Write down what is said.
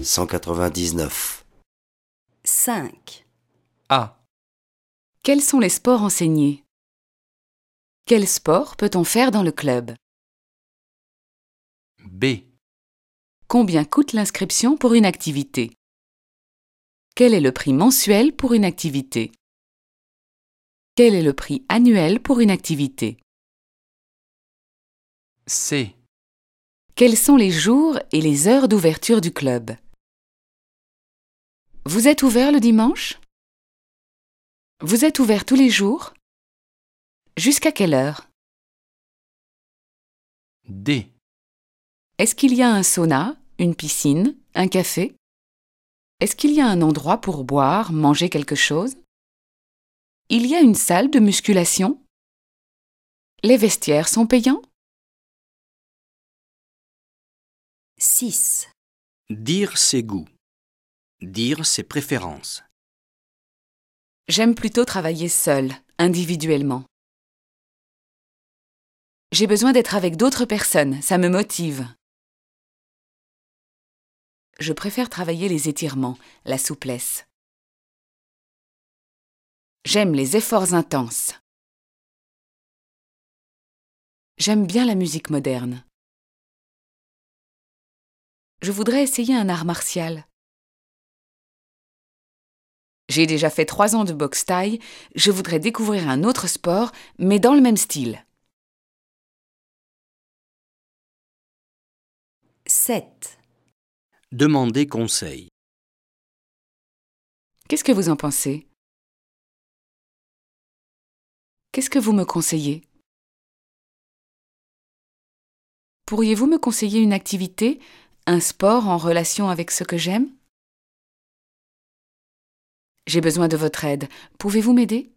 199. 5. A. Quels sont les sports enseignés? Quel sport peut-on faire dans le club? B. Combien coûte l'inscription pour une activité? Quel est le prix mensuel pour une activité? Quel est le prix annuel pour une activité? C. Quels sont les jours et les heures d'ouverture du club? Vous êtes ouvert le dimanche? Vous êtes ouvert tous les jours? Jusqu'à quelle heure? D. Est-ce qu'il y a un sauna, une piscine, un café? Est-ce qu'il y a un endroit pour boire, manger quelque chose? Il y a une salle de musculation? Les vestiaires sont payants? 6. Dire ses goûts. Dire ses préférences. J'aime plutôt travailler seule, individuellement. J'ai besoin d'être avec d'autres personnes, ça me motive. Je préfère travailler les étirements, la souplesse. J'aime les efforts intenses. J'aime bien la musique moderne. Je voudrais essayer un art martial. J'ai déjà fait 3 ans de boxe thaï, je voudrais découvrir un autre sport, mais dans le même style. 7. Demander conseil. Qu'est-ce que vous en pensez? Qu'est-ce que vous me conseillez? Pourriez-vous me conseiller une activité, un sport en relation avec ce que j'aime? J'ai besoin de votre aide. Pouvez-vous m'aider?